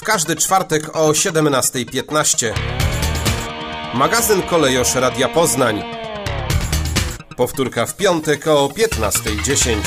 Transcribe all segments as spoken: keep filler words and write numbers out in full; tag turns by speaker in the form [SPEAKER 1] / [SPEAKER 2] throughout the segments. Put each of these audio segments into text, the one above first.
[SPEAKER 1] W każdy czwartek o siedemnasta piętnaście. Magazyn Kolejosz Radia Poznań. Powtórka w piątek o piętnasta dziesięć.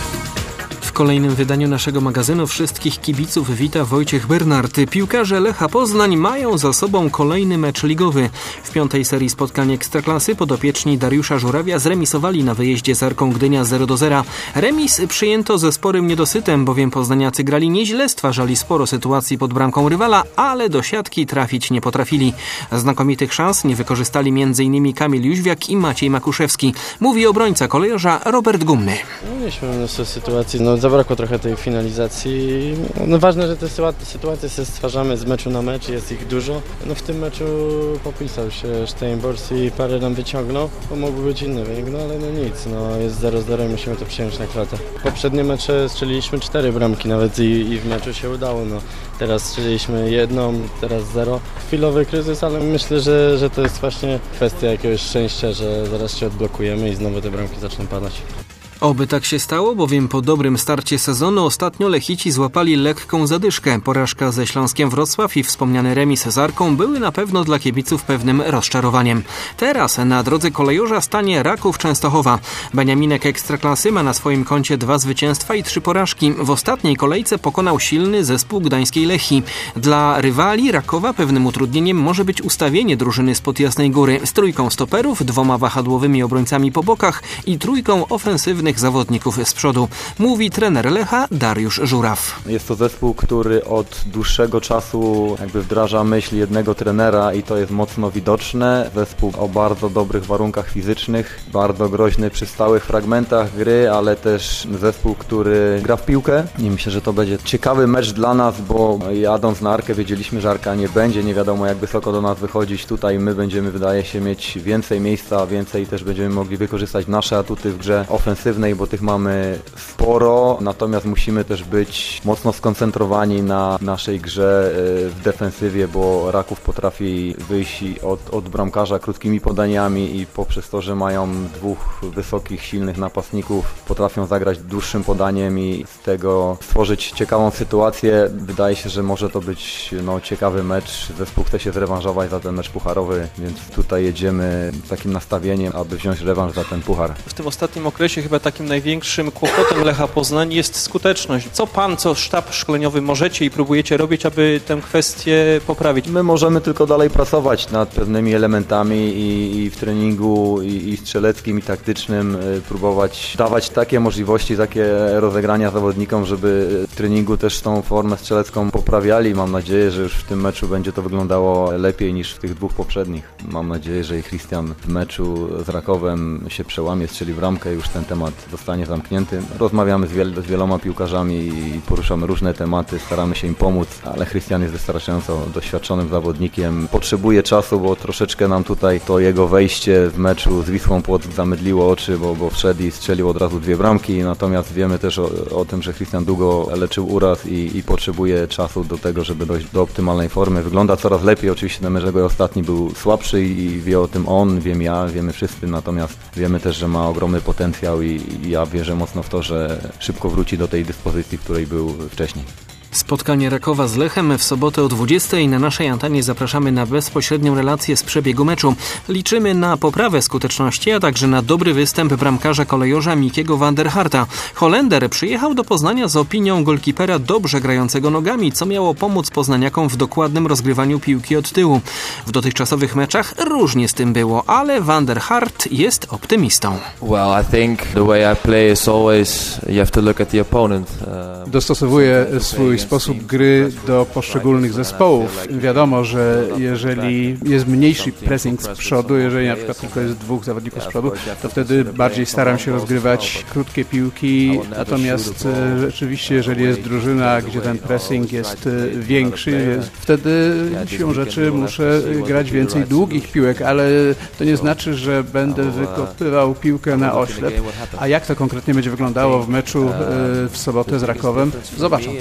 [SPEAKER 2] W kolejnym wydaniu naszego magazynu wszystkich kibiców wita Wojciech Bernard. Piłkarze Lecha Poznań mają za sobą kolejny mecz ligowy. W piątej serii spotkań Ekstraklasy podopieczni Dariusza Żurawia zremisowali na wyjeździe z Arką Gdynia zero do zera. Remis przyjęto ze sporym niedosytem, bowiem poznaniacy grali nieźle, stwarzali sporo sytuacji pod bramką rywala, ale do siatki trafić nie potrafili. Znakomitych szans nie wykorzystali m.in. Kamil Jóźwiak i Maciej Makuszewski. Mówi obrońca kolejorza Robert Gumny.
[SPEAKER 3] Mieliśmy mnóstwo sytuacji, no zabrakło trochę tej finalizacji. No ważne, że te sytuacje sobie stwarzamy z meczu na mecz, jest ich dużo. No w tym meczu popisał się Steinbors i parę nam wyciągnął, bo mógłby być inny wynik, no ale no nic, no jest zero zero i musimy to przyjąć na klatę. Poprzednie mecze strzeliliśmy cztery bramki nawet i, i w meczu się udało, no teraz strzeliliśmy jedną, teraz zero. Chwilowy kryzys, ale myślę, że, że to jest właśnie kwestia jakiegoś szczęścia, że zaraz się odblokujemy i znowu te bramki zaczną padać.
[SPEAKER 2] Oby tak się stało, bowiem po dobrym starcie sezonu ostatnio Lechici złapali lekką zadyszkę. Porażka ze Śląskiem Wrocław i wspomniany remis z Arką były na pewno dla kibiców pewnym rozczarowaniem. Teraz na drodze kolejorza stanie Raków Częstochowa. Beniaminek Ekstraklasy ma na swoim koncie dwa zwycięstwa i trzy porażki. W ostatniej kolejce pokonał silny zespół gdańskiej Lechii. Dla rywali Rakowa pewnym utrudnieniem może być ustawienie drużyny spod Jasnej Góry z trójką stoperów, dwoma wahadłowymi obrońcami po bokach i trójką ofensywnych zawodników z przodu, mówi trener Lecha Dariusz Żuraw.
[SPEAKER 4] Jest to zespół, który od dłuższego czasu jakby wdraża myśl jednego trenera i to jest mocno widoczne. Zespół o bardzo dobrych warunkach fizycznych, bardzo groźny przy stałych fragmentach gry, ale też zespół, który gra w piłkę i myślę, że to będzie ciekawy mecz dla nas, bo jadąc na Arkę wiedzieliśmy, że Arka nie będzie, nie wiadomo jak wysoko do nas wychodzić. Tutaj my będziemy, wydaje się, mieć więcej miejsca, więcej też będziemy mogli wykorzystać nasze atuty w grze ofensywnej, bo tych mamy sporo, natomiast musimy też być mocno skoncentrowani na naszej grze w defensywie, bo Raków potrafi wyjść od, od bramkarza krótkimi podaniami i poprzez to, że mają dwóch wysokich, silnych napastników, potrafią zagrać dłuższym podaniem i z tego stworzyć ciekawą sytuację. Wydaje się, że może to być no, ciekawy mecz. Zespół chce się zrewanżować za ten mecz pucharowy, więc tutaj jedziemy z takim nastawieniem, aby wziąć rewanż za ten puchar.
[SPEAKER 2] W tym ostatnim okresie chyba takim największym kłopotem Lecha Poznań jest skuteczność. Co pan, co sztab szkoleniowy możecie i próbujecie robić, aby tę kwestię poprawić?
[SPEAKER 4] My możemy tylko dalej pracować nad pewnymi elementami i, i w treningu i, i strzeleckim i taktycznym y, próbować dawać takie możliwości, takie rozegrania zawodnikom, żeby w treningu też tą formę strzelecką poprawiali. Mam nadzieję, że już w tym meczu będzie to wyglądało lepiej niż w tych dwóch poprzednich. Mam nadzieję, że i Christian w meczu z Rakowem się przełamie, strzeli bramkę i już ten temat zostanie zamknięty. Rozmawiamy z, wiel- z wieloma piłkarzami i poruszamy różne tematy, staramy się im pomóc, ale Christian jest wystarczająco doświadczonym zawodnikiem. Potrzebuje czasu, bo troszeczkę nam tutaj to jego wejście w meczu z Wisłą Płock zamydliło oczy, bo, bo wszedł i strzelił od razu dwie bramki, natomiast wiemy też o, o tym, że Christian długo leczył uraz i, i potrzebuje czasu do tego, żeby dojść do optymalnej formy. Wygląda coraz lepiej, oczywiście na mecz jego ostatni był słabszy i wie o tym on, wiem ja, wiemy wszyscy, natomiast wiemy też, że ma ogromny potencjał i, i ja wierzę mocno w to, że szybko wróci do tej dyspozycji, w której był wcześniej.
[SPEAKER 2] Spotkanie Rakowa z Lechem w sobotę o dwudziestej. Na naszej antenie zapraszamy na bezpośrednią relację z przebiegu meczu. Liczymy na poprawę skuteczności, a także na dobry występ bramkarza kolejorza Mikiego van der Harta. Holender przyjechał do Poznania z opinią golkipera dobrze grającego nogami, co miało pomóc poznaniakom w dokładnym rozgrywaniu piłki od tyłu. W dotychczasowych meczach różnie z tym było, ale van der Hart jest optymistą.
[SPEAKER 5] Well, I think the way I play is always you have to look at the opponent.
[SPEAKER 6] Dostosowuję swój sposób gry do poszczególnych zespołów. Wiadomo, że jeżeli jest mniejszy pressing z przodu, jeżeli na przykład tylko jest dwóch zawodników z przodu, to wtedy bardziej staram się rozgrywać krótkie piłki, natomiast rzeczywiście, jeżeli jest drużyna, gdzie ten pressing jest większy, wtedy siłą rzeczy muszę grać więcej długich piłek, ale to nie znaczy, że będę wykopywał piłkę na oślep. A jak to konkretnie będzie wyglądało w meczu w sobotę z Rakowem, zobaczą Państwo.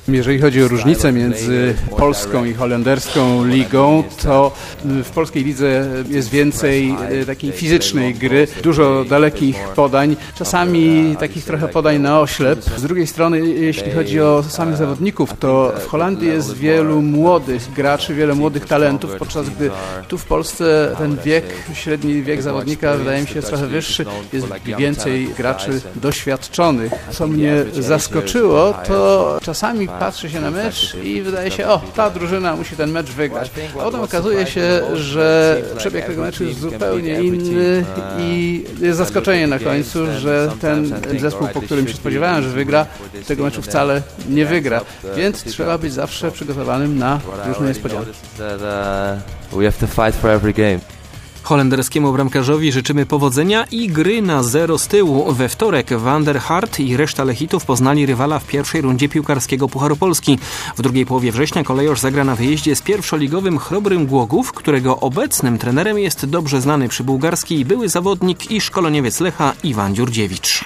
[SPEAKER 6] Jeżeli chodzi o różnicę między polską i holenderską ligą, to w polskiej lidze jest więcej takiej fizycznej gry, dużo dalekich podań, czasami takich trochę podań na oślep. Z drugiej strony, jeśli chodzi o samych zawodników, to w Holandii jest wielu młodych graczy, wiele młodych talentów, podczas gdy tu w Polsce ten wiek, średni wiek zawodnika wydaje mi się jest trochę wyższy, jest więcej graczy doświadczonych. Co mnie zaskoczyło, to czasami patrzy się na mecz i wydaje się, o, ta drużyna musi ten mecz wygrać. A potem okazuje się, że przebieg tego meczu jest zupełnie inny i jest zaskoczenie na końcu, że ten zespół, po którym się spodziewałem, że wygra, tego meczu wcale nie wygra. Więc trzeba być zawsze przygotowanym na różne niespodzianki.
[SPEAKER 5] We have to fight for every game.
[SPEAKER 2] Holenderskiemu bramkarzowi życzymy powodzenia i gry na zero z tyłu. We wtorek Van der Hart i reszta Lechitów poznali rywala w pierwszej rundzie piłkarskiego Pucharu Polski. W drugiej połowie września Kolejorz zagra na wyjeździe z pierwszoligowym Chrobrym Głogów, którego obecnym trenerem jest dobrze znany przybułgarski były zawodnik i szkoleniowiec Lecha Iwan Dziurdziewicz.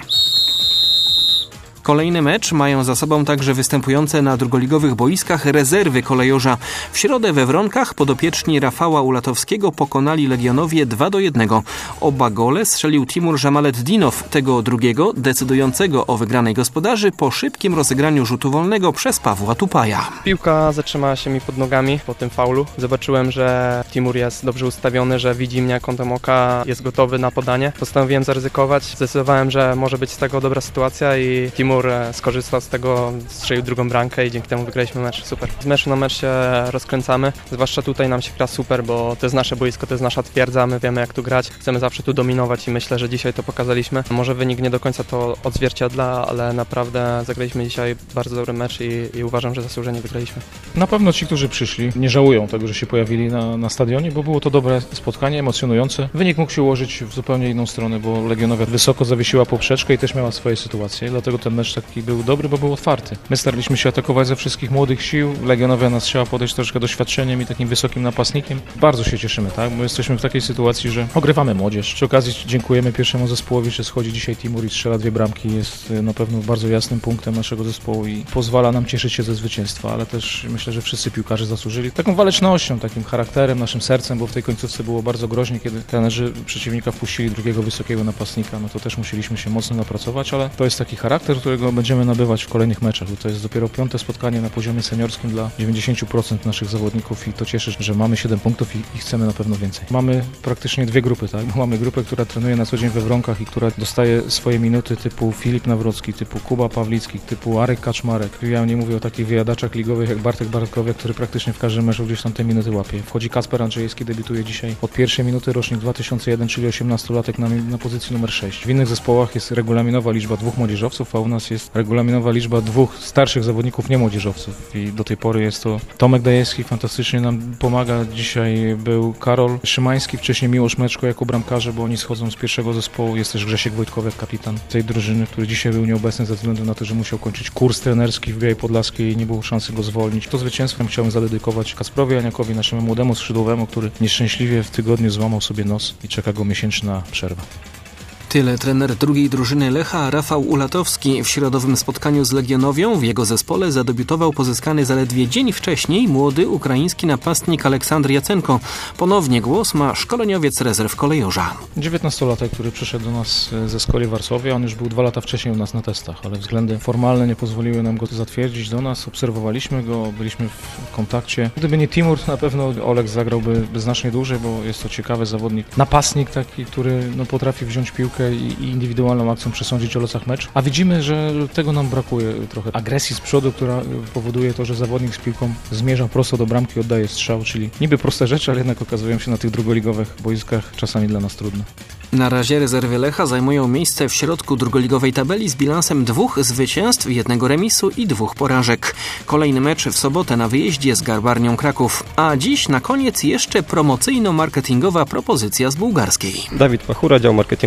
[SPEAKER 2] Kolejny mecz mają za sobą także występujące na drugoligowych boiskach rezerwy Kolejorza. W środę we Wronkach podopieczni Rafała Ulatowskiego pokonali Legionowie dwa do jednego. Oba gole strzelił Timur Żamaletdinow, tego drugiego decydującego o wygranej gospodarzy po szybkim rozegraniu rzutu wolnego przez Pawła Tupaja.
[SPEAKER 7] Piłka zatrzymała się mi pod nogami po tym faulu. Zobaczyłem, że Timur jest dobrze ustawiony, że widzi mnie kątem oka, jest gotowy na podanie. Postanowiłem zaryzykować. Zdecydowałem, że może być z tego dobra sytuacja i Timur skorzystał z tego, strzelił drugą bramkę i dzięki temu wygraliśmy mecz. Super. Z meczu na mecz się rozkręcamy, zwłaszcza tutaj nam się gra super, bo to jest nasze boisko, to jest nasza twierdza, my wiemy jak tu grać, chcemy zawsze tu dominować i myślę, że dzisiaj to pokazaliśmy. Może wynik nie do końca to odzwierciedla, ale naprawdę zagraliśmy dzisiaj bardzo dobry mecz i, i uważam, że zasłużenie wygraliśmy.
[SPEAKER 8] Na pewno ci, którzy przyszli, nie żałują tego, że się pojawili na, na stadionie, bo było to dobre spotkanie, emocjonujące. Wynik mógł się ułożyć w zupełnie inną stronę, bo Legionowia wysoko zawiesiła poprzeczkę i też miała swoje sytuacje, dlatego ten mecz taki był dobry, bo był otwarty. My staraliśmy się atakować ze wszystkich młodych sił. Legionowia nas chciała podejść troszkę doświadczeniem i takim wysokim napastnikiem. Bardzo się cieszymy, tak? Bo jesteśmy w takiej sytuacji, że ogrywamy młodzież. Przy okazji dziękujemy pierwszemu zespołowi, że schodzi dzisiaj Timur i strzela dwie bramki. Jest na pewno bardzo jasnym punktem naszego zespołu i pozwala nam cieszyć się ze zwycięstwa, ale też myślę, że wszyscy piłkarze zasłużyli taką walecznością, takim charakterem, naszym sercem, bo w tej końcówce było bardzo groźnie, kiedy trenerzy przeciwnika wpuścili drugiego wysokiego napastnika, no to też musieliśmy się mocno napracować, ale to jest taki charakter, którego będziemy nabywać w kolejnych meczach, bo to jest dopiero piąte spotkanie na poziomie seniorskim dla dziewięćdziesiąt procent naszych zawodników i to cieszy, że mamy siedem punktów i, i chcemy na pewno więcej. Mamy praktycznie dwie grupy, tak? Bo mamy grupę, która trenuje na co dzień we Wronkach i która dostaje swoje minuty typu Filip Nawrocki, typu Kuba Pawlicki, typu Arek Kaczmarek. Ja nie mówię o takich wyjadaczach ligowych jak Bartek Bartkowiak, który praktycznie w każdym meczu gdzieś tam te minuty łapie. Wchodzi Kasper Andrzejewski, debiutuje dzisiaj od pierwszej minuty, rocznik dwa tysiące jeden, czyli osiemnastolatek na, na pozycji numer sześć. W innych zespołach jest regulaminowa liczba dwóch młodzieżowców, a u nas jest regulaminowa liczba dwóch starszych zawodników, nie młodzieżowców. I do tej pory jest to Tomek Dajewski, fantastycznie nam pomaga. Dzisiaj był Karol Szymański, wcześniej Miłosz Mleczko jako bramkarze, bo oni schodzą z pierwszego zespołu. Jest też Grzesiek Wojtkowiak, kapitan tej drużyny, który dzisiaj był nieobecny ze względu na to, że musiał kończyć kurs trenerski w Białej Podlaskiej i nie było szansy go zwolnić. To zwycięstwem chciałem zadedykować Kasprowi Janiakowi, naszemu młodemu skrzydłowemu, który nieszczęśliwie w tygodniu złamał sobie nos i czeka go miesięczna przerwa.
[SPEAKER 2] Tyle trener drugiej drużyny Lecha Rafał Ulatowski. W środowym spotkaniu z Legionowią w jego zespole zadebiutował pozyskany zaledwie dzień wcześniej młody ukraiński napastnik Aleksandr Jacenko. Ponownie głos ma szkoleniowiec rezerw Kolejorza.
[SPEAKER 8] dziewiętnastolatek, który przyszedł do nas ze Skoli Warszawia, on już był dwa lata wcześniej u nas na testach, ale względy formalne nie pozwoliły nam go zatwierdzić do nas. Obserwowaliśmy go, byliśmy w kontakcie. Gdyby nie Timur, na pewno Olek zagrałby znacznie dłużej, bo jest to ciekawy zawodnik. Napastnik taki, który no, potrafi wziąć piłkę i indywidualną akcją przesądzić o losach meczu. A widzimy, że tego nam brakuje trochę. Agresji z przodu, która powoduje to, że zawodnik z piłką zmierza prosto do bramki, oddaje strzał, czyli niby proste rzeczy, ale jednak okazują się na tych drugoligowych boiskach czasami dla nas trudne.
[SPEAKER 2] Na razie rezerwy Lecha zajmują miejsce w środku drugoligowej tabeli z bilansem dwóch zwycięstw, jednego remisu i dwóch porażek. Kolejny mecz w sobotę na wyjeździe z Garbarnią Kraków. A dziś na koniec jeszcze promocyjno-marketingowa propozycja z bułgarskiej.
[SPEAKER 9] Dawid Pachura, dział marketingu Lecha Poznań.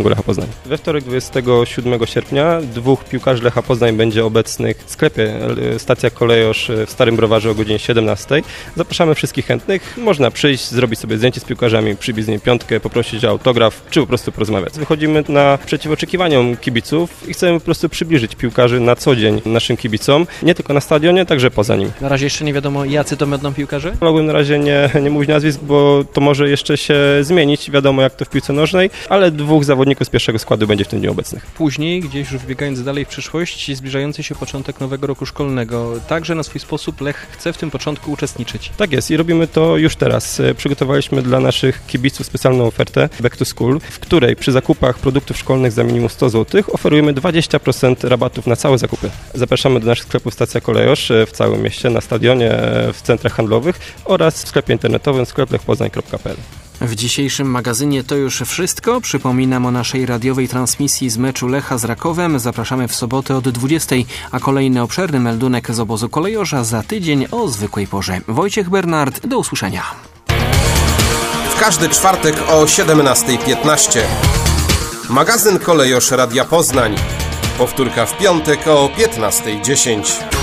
[SPEAKER 9] Poznań. We wtorek dwudziestego siódmego sierpnia dwóch piłkarzy Lecha Poznań będzie obecnych w sklepie Stacja Kolejosz w Starym Browarze o godzinie siedemnastej. Zapraszamy wszystkich chętnych. Można przyjść, zrobić sobie zdjęcie z piłkarzami, przybić z nimi piątkę, poprosić o autograf, czy po prostu porozmawiać. Wychodzimy na przeciw oczekiwaniom kibiców i chcemy po prostu przybliżyć piłkarzy na co dzień naszym kibicom, nie tylko na stadionie, także poza nim.
[SPEAKER 2] Na razie jeszcze nie wiadomo, jacy to będą piłkarze?
[SPEAKER 9] Mogłem na razie nie, nie mówić nazwisk, bo to może jeszcze się zmienić, wiadomo jak to w piłce nożnej, ale dwóch zawodników z pierwszego składu będzie w tym dniu obecnych.
[SPEAKER 2] Później, gdzieś już wbiegając dalej w przyszłość, zbliżający się początek nowego roku szkolnego, także na swój sposób Lech chce w tym początku uczestniczyć.
[SPEAKER 9] Tak jest i robimy to już teraz. Przygotowaliśmy dla naszych kibiców specjalną ofertę Back to School, w której przy zakupach produktów szkolnych za minimum sto złotych oferujemy dwadzieścia procent rabatów na całe zakupy. Zapraszamy do naszych sklepów Stacja Kolejosz w całym mieście, na stadionie, w centrach handlowych oraz w sklepie internetowym sklep lech poznań kropka p l.
[SPEAKER 2] W dzisiejszym magazynie to już wszystko. Przypominam o naszej radiowej transmisji z meczu Lecha z Rakowem. Zapraszamy w sobotę od dwudziestej, a kolejny obszerny meldunek z obozu Kolejorza za tydzień o zwykłej porze. Wojciech Bernard, do usłyszenia.
[SPEAKER 1] W każdy czwartek o siedemnasta piętnaście. Magazyn Kolejosz Radia Poznań. Powtórka w piątek o piętnasta dziesięć.